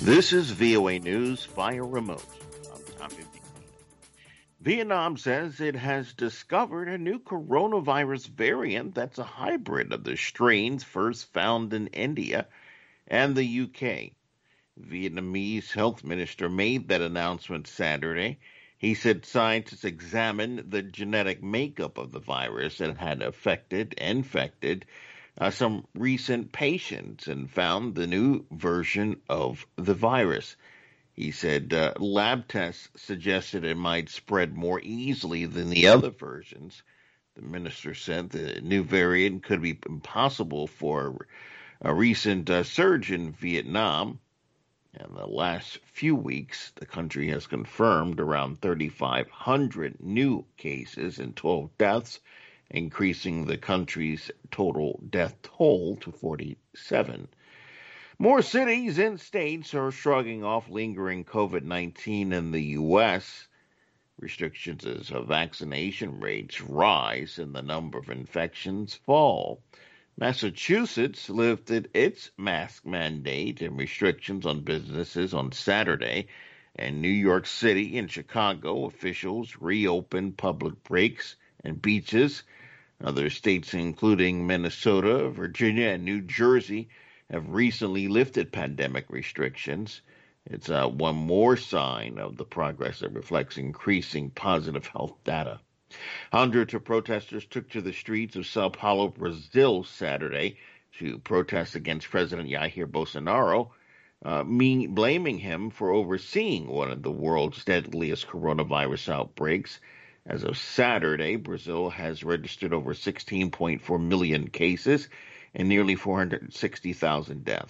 This is VOA News via remote. I'm Tommy V. Vietnam says it has discovered a new coronavirus variant that's a hybrid of the strains first found in India and the UK. Vietnamese health minister made that announcement Saturday. He said scientists examined the genetic makeup of the virus that had infected some recent patients and found the new version of the virus. He said lab tests suggested it might spread more easily than the other versions. The minister said the new variant could be impossible for a recent surge in Vietnam. In the last few weeks, the country has confirmed around 3,500 new cases and 12 deaths, increasing the country's total death toll to 47. More cities and states are shrugging off lingering COVID-19 in the U.S. Restrictions as vaccination rates rise and the number of infections fall. Massachusetts lifted its mask mandate and restrictions on businesses on Saturday. And New York City and Chicago officials reopened public breaks and beaches. Other states, including Minnesota, Virginia, and New Jersey, have recently lifted pandemic restrictions. It's one more sign of the progress that reflects increasing positive health data. Hundreds of protesters took to the streets of Sao Paulo, Brazil, Saturday to protest against President Jair Bolsonaro, blaming him for overseeing one of the world's deadliest coronavirus outbreaks. As of Saturday, Brazil has registered over 16.4 million cases and nearly 460,000 deaths.